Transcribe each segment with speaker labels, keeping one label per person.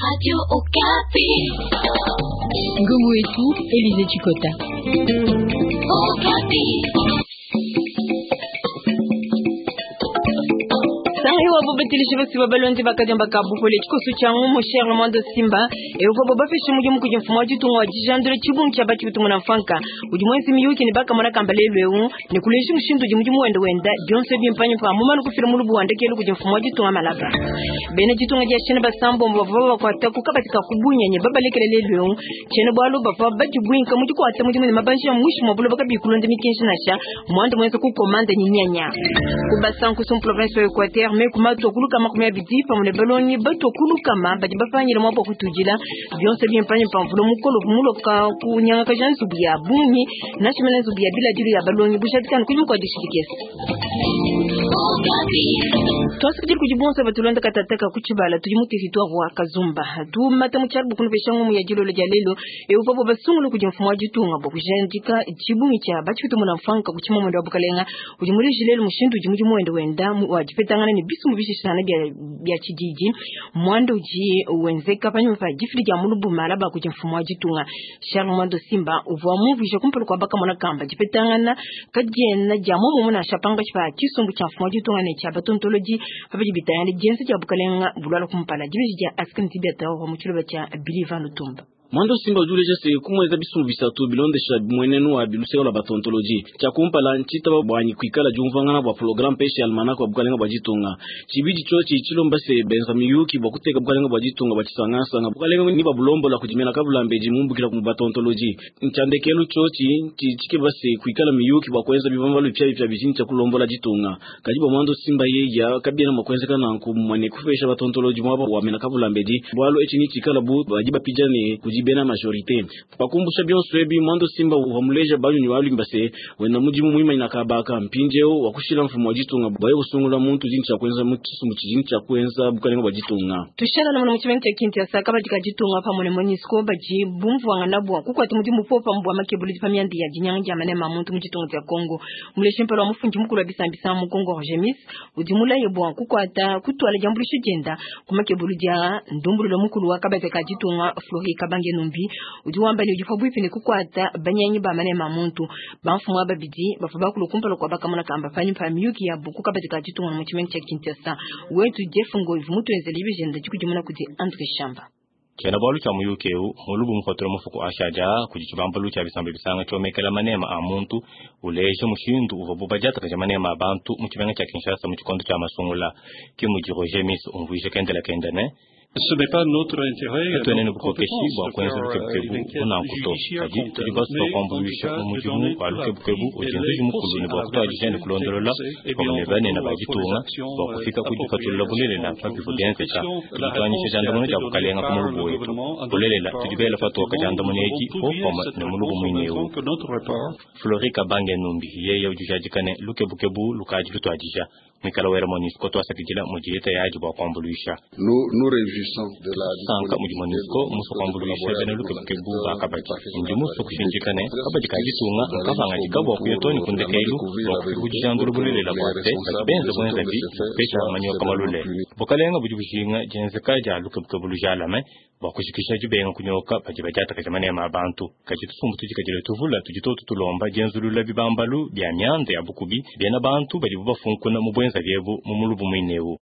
Speaker 1: Radio Okapi.
Speaker 2: Ngombo yetu Elize Chikota.
Speaker 1: Okapi.
Speaker 3: Wa bobetili shibasi babalonzi bakajamba kabupole chikosu changu mo cher Mondo Simba e uva boba feshi mugi muku jemfumo jitunwa jijandure chibungu cha bati kutunga na mfanka ujimwensi miyuki ni baka mwana kambalelo eu ni kuleshi mshindu jimuji muwende wenda jonse bimpanye pa mumanu kufira mulubu wandekelu kujemfumo jitunga malaba bene jitunga jashene basambo mbavava kwa taku kabatika kubunya nye baba lekelele eu chene bwalu baba baji buinka muji kwa ate muji mabanshi ya mwishi mwabulo baka bikulonde mikenshi nasha mwanda mwense kukomanda nyinyanya kubasanku sum province wa Equateur me kumatu kuluka makumya bidi pa mune baloni bato kuluka ma baji bafanyira mwapo kutujila byonse byempanye pamvulo mukolo kumuloka kunyanga kajansu bya bunyi nashimene zubya bila jili ya baloni bushatikana kujimko dishikesi twasi kujiri kujibonsa batulonda katataka kuchibala tujimutiritua wa kazumba tu mata mucharubu kunupeshangu mu ya jilo le jalelo e upabo basungulu kujimfumwa jitunga bo kujanjika jibungi cha bachitu muna mfanka kuchima mwendo wabukalenga kujimuri jilelo mushindu jimuji mwendo wenda wajipetangana ni bisu mubishishana bya chijiji mwando ji wenzeka panyo mfa jifiri ja mulubu malaba kujimfumwa jitunga Charles Mondo Simba uva mubisha kumpelu kwa baka mwana kamba jipetangana kajena jamu muna shapanga chipa chisumbu cha mfumwa jitunga ne cha batontoloji habaji bitayani jensi cha bukalenga bulala kumpala jibiji ja askan tibeta wa muchulo cha Bilivan Lutumba
Speaker 4: Mondo Simba ujule jase kumweza bisu bisatu bilondesha mwenenu wa biluseo la batontoloji cha kumpala nchita bwanyi kuikala jumvangana bwa program peshe almanako wa bukalenga bwa jitunga chibiji chochi ichilo mbase benzamiyuki bwa kuteka bukalenga bwa jitunga bwa chisangasa bukalenga ni babulombo la kujimena kabula mbeji mumbu kila kumbatontoloji nchandekelu chochi chike base kuikala miyuki bwa kuenza bivambalo pya bijini cha kulombo la jitunga kajiba Mondo Simba yeya kabina makwenzeka na kumwane kufesha batontoloji mwaba wamena kabula mbeji bwalo echini chikala bu bajiba pijane bena majorite pakumbusha byonso ebi Mondo Simba uhamuleja banyu ni wali mbase wena mujimu muima inakabaka mpinjeo wakushira mfumo wajitunga baye usungula muntu jincha kwenza mukisumu jincha kwenza bukalenga wajitunga
Speaker 3: tushana na mwanamchimenti ya kinti ya sakaba jika jitunga pa mwene monisko baji bumfu wanganabu kukwati mujimu popa mbwa makebuli pamyandi ya jinyanja manema muntu mujitunga ya Kongo muleshempelo wa mufunji mkulu wa bisambisa mu Kongo Rogemis ujimula yebwa kukwata kutwala jambulishu jenda kumakebuli ja ndumbulu la mukulu wa kabate kajitunga Flori Kabange numbi ujuwamba ni ujifabu ipini kukwata banyanyi ba manema muntu bamfumwa babidi bafabakulu kumpalo kwa baka mwana kamba fanyi pa miyuki ya buku kabatika jitunga na mchimenti ya Kinshasa wetu jefungo ivumutu enzelibi jenda jikujimuna kuti Andre Shamba
Speaker 5: kena balu cha muyukeu mulubu mkhotoro mufuku ashaja kujichibambalu cha bisambe bisanga chomekela manema amuntu uleje mushindu uvobubajata kaja manema abantu mchibenga cha Kinshasa mchikondo cha masungula kimuji Rogemis umvuishe kendela kendane.
Speaker 6: Ce n'est pas notre intérêt.
Speaker 5: Tenez-nous pour pécher, bon, quand c'est le kebukebu, on a un couteau. Adi, tu vas se combuisha, umujimu, alu kebukebu, ojenze jimu kuluni, bon, kutoa jijende kulondolola, kwa mnevane na bajitunga, bon, kufika kujipatulila bulele na fabi fudienseka, tulitwanyisha jandamune ja bukalenga kumulubu wetu. Bulele la, tulibela fatu wakajandamune eki, koma na mulubu mwineu. Flori Kabange numbi, yeye ujujajikane, lukebukebu, lukaji lutuajisha. Mikala wera Monisco to asakijila mujirita yaji bwa kwambuluisha.
Speaker 7: Nous réjouissons de la
Speaker 5: sanka muji Monisco muso kwambuluisha bene lukebukebu bakabaji. Inji muso kushinjikane kabaji kajitunga kafanga jikabwa kuyotoni kundekeilu wakujijanduru bulele la kwate bakibenza kwenza bi pesha manyo kamalule. Bukalenga bujibushinga jenzeka ja lukebukebu lujalame bakushikisha jibenga kunyoka bajibajata kajamane abantu kajitusumbu tujikajile tuvula tujitoto tulomba jenzulula bibambalu bya myande ya bukubi bena bantu bajibubafunkuna mubwenza byebu mumulubu mwinewu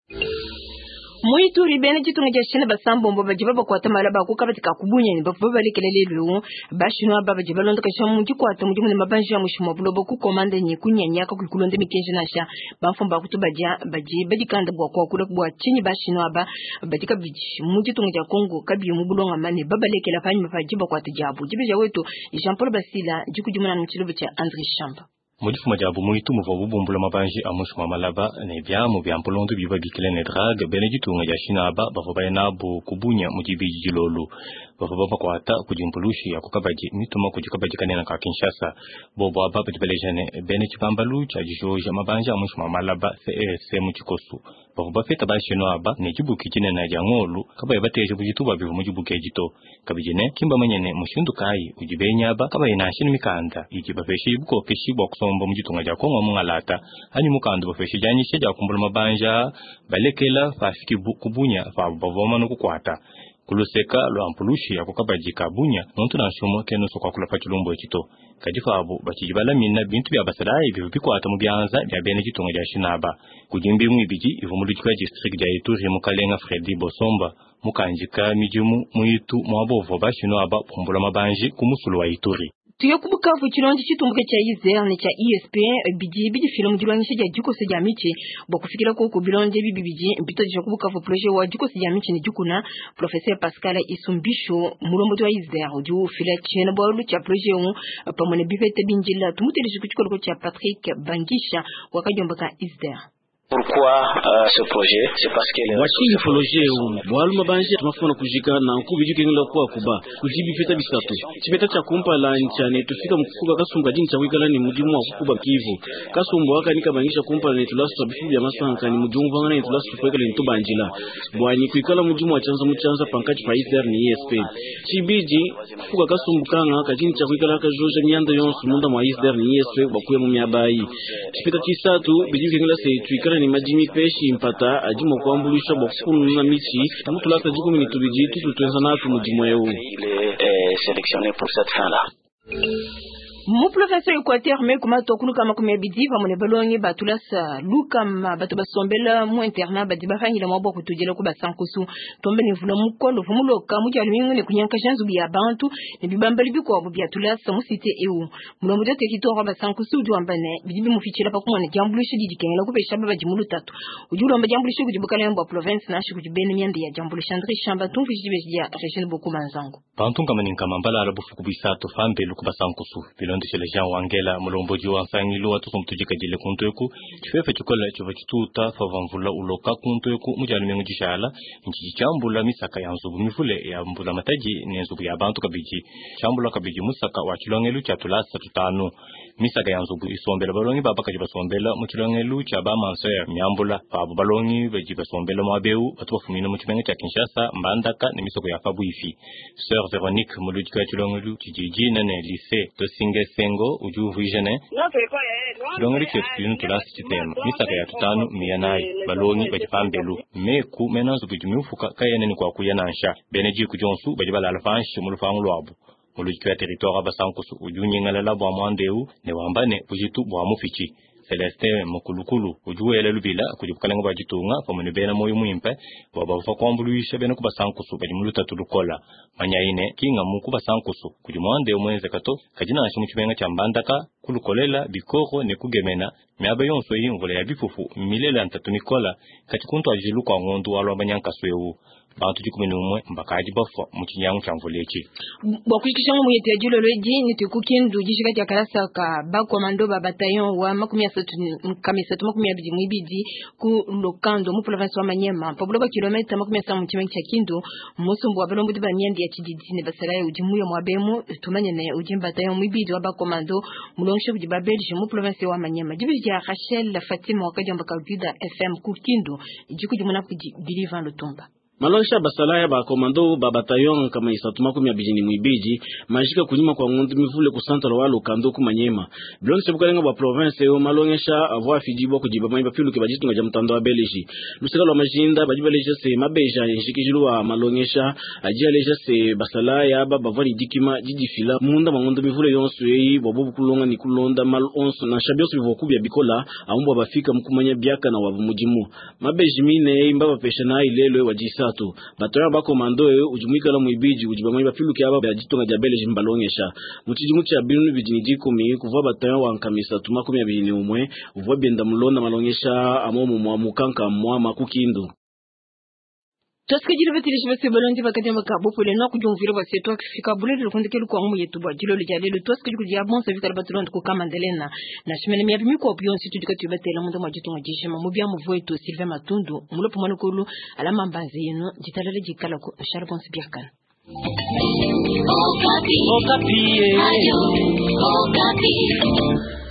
Speaker 3: Muituri bene jitunga jashine basambo mbo bajibaba kwa tamala ba kukabatika kubunya ni bafubaba lekelelelu bashino baba jibalonda kashamu jikwata mujimu ne mabanje ya mushimo bulobo ku komande ni kunyanyaka ku kulonde mikenje nasha bafumba kutubaja baji badikanda bwa kwa kula bwa chinyi bashino aba badika biji mujitunga ja Kongo kabi mu bulonga mane baba lekela fanyi mafajiba kwa tijabu jibeja wetu Jean Paul Basila jikujumuna mu chilobe cha Andre Shamba
Speaker 5: Mujifu majabu muitu muvobu bumbula mabanji amushuma malaba ne byamu byampulondo biba bikile ne drag benejitunga ya shinaba bafobaye nabo kubunya mujibiji jilolu bafoba kwata kujimpulushi ya kukabaji mituma kujikabaji kanena ka Kinshasa bobo ababa jibelejene benejibambalu cha jijoja mabanja amushuma malaba se muchikosu bafoba feta bashino aba ne jibuki kine na jangolu kabaye bateje bujituba bivu mujibuke jito kabijene kimba manyene mushindu kai ujibenya aba kabaye nashini mikanda ijibafeshi buko keshibwa sombo mujitunga ja Kongo mungalata hani mukando bafeshi janyishe ja kumbula mabanja balekela fafiki kubunya fa bavoma no kukwata kuluseka lo ampulushi akukabajika bunya muntu na shomo keno so kwakula pakilombo ekito kadifabo bakijibala minna bintu bya basaraye bibikwata mu byanza bya bene gitonga rya Shinaba kujimbi mu ibiji ivumulukwa district ya Ituri mu Kalenga Fredi Bosomba mukanjika mijimu muitu mwabovo bashino aba pumbula mabanje kumusulu wa Ituri.
Speaker 3: Tuyo kubukavu chilonji chitumbuke cha ISR ne cha ISP biji film jirwangisha ja juko se jamiche bokufikira ko kubilonje bibiji mpito je kubukavu projet wa juko se jamiche ni jukuna professeur Pascal Isumbisho mulombo wa ISR ju fila chena bolu cha projet on pamone bifete binjila tumutele chikuchiko cha Patrick Bangisha wakajomba ka ISR.
Speaker 1: Pourquoi ce projet? C'est parce que
Speaker 4: wachini projet bwalu mabanje tumafuna kujika na nkubiji kengela kwa kuba kujibi feta bisatu chipeta cha kumpa la nchane tufika mkufuga kasumba jini cha wikala ni mujimu wa kukuba Kivu kasumba waka nika bangisha kumpa ni tulasu tabifu ya masanka ni mujimu vangana ni tulasu tufuekala ni tuba njila bwani kuikala mujimu wa chanza mchanza pankachi pa ISR ni ESP chibiji kufuga kasumbu kanga kajini cha wikala haka joja mianda yonsu munda mwa ISR ni ESP bakuya mumiabai chipeta chisatu bijibi kengela se tuikala ni majimi peshi mpata ajimo kuambulisha bokunu na michi tamutulaka jiko minitubiji tutuenza natu mujimo yeu.
Speaker 1: Il est sélectionné pour cette fin-là.
Speaker 3: Mu professeur Equateur me kuma tokunu kama kumebidi va mone balongi batulasa lukama batu basombela mu interna badi bafangira mabo kutujela ku basankusu tombe ni vula mukolo vumuloka mu jalumingu ne kunyanka janzu bya bantu ne bibambali biko abo bya tulasa mu cité eu mulombo de tekitoro basankusu duambane bidibi mu fichira pa kumone jambulushi didikengela kupesha baba jimulu tatu ujulo mba jambulushi kujibukala yamba province na shi kujibene myande ya jambulushi André Chamba tumfi jibeja region boku manzango
Speaker 5: pantung kama ninkama mbala arabu fukubisato fambe lukubasankusu ndio chele Jean Wangela mulomboji wa fangilo watu kumtujika jile kuntoeku chifefe chukola chuva chituta favamvula uloka kuntoeku mujali mengu jishala nchi chambula misaka ya nzubu mifule ya mbula mataji ni nzubu ya bantu kabiji chambula kabiji musaka wa chilongelu cha tulasa tutano misaka ya nzubu isombela balongi babaka jibasombela muchilongelu cha ba manso ya myambula babu balongi bajibasombela mwabeu watu wafumino muchimenge cha Kinshasa mbandaka ni misoko ya fabuifi Sœur Véronique mulujika chilongelu chijiji nane lycée Tosinge Sengo uju vijene chilongelu chefinu tulasi chitema misaka ya tutano miyanai balongi bajipambelu meku menanzu bijimufuka kayene ni kwa kuyanansha beneji kujonsu bajibala alfanshi mulufangu lwabu mulujika ya territoire abasankusu uju nyingalala bwa mwandeu ne wambane ujitu bwa mufichi Celeste Mukulukulu ujuele lubila kujibukalenga bajitunga pamene bena moyo muimpe babafa kwambuluisha bena kubasankusu bajimuluta tulukola manyaine kinga muku basankusu kujimwande omwenze kato kajina ashimuchibenga cha mbandaka kulukolela bikoro ne kugemena myaba yonso yingole ya bifufu milela ntatumikola kachikuntu ajilu kwa ngondu walwa banyankaswewu bantu jikumene umwe mbakaji bafa muchinyangu chamvolechi
Speaker 3: bwakushikisha mu yete julo leji ni tukukindu jishika cha karasa ka ba komando ba bataillon wa kamisatu makumyabiri mwibidi ku lokando mu province wa Manyema pablo ba kilomita makumyasa mu chimengi cha Kindu musumbu wa balombo ba myandi ya chididi ne basaraye ujimuyo mwabemu tumanye ne ujimba bataillon mwibidi wa ba komando mulonshe kujiba Belgique mu province wa Manyema jibiji ya Rachel Fatima wakajamba ka Juda FM ku Kindu ijikujimuna kujibiriva Lutumba
Speaker 4: Malonsha basalaya ba komando ba bataillon kama isatuma kumyabijini mwibiji majika kunyima kwa ngundu mivule ku centre wa Lukando ku Manyema blonse bukalenga ba province yo malongesha avwa fijibo kujiba maiba pilu ke bajitunga ja mtando wa Belgique lusika lwa majinda bajibaleja se mabeja nshikijulu wa malongesha ajaleja se basalaya ba bavali dikima jidifila munda mangundu mivule yonso yi bobo kulonga ni kulonda mal onso na shabioso bivokubya bikola aumbo bafika mkumanya biaka na wabumujimu mabeji mine mbaba pesha na ilelo wajisa batoya ba komando ujumika la mwibiji ujibamwe bapiluke aba bajitonga ja Belgique mbalongesha muchijimu cha binu bijiniji kumi kuva batoya wa nkamisa tuma kumi abini umwe uva benda mulonda malongesha amomo mwa mukanka mwa makukindu
Speaker 3: Toskejile betile shibase balonzi bakati makabu pole na kujumvira baseto akifika bulele kundikelu kwa mu yetu bajilo lijalelo toskejile kujia bonsa vikala batulonde ku kamandelena na shimene miyabi miko bionsi tudikati batela mundo majitunga jishema mubya muvwetu Sylvain Matundu mulopo manukulu alama mbanze yenu jitalele jikala ku Charbonse Biakana
Speaker 2: Okapi.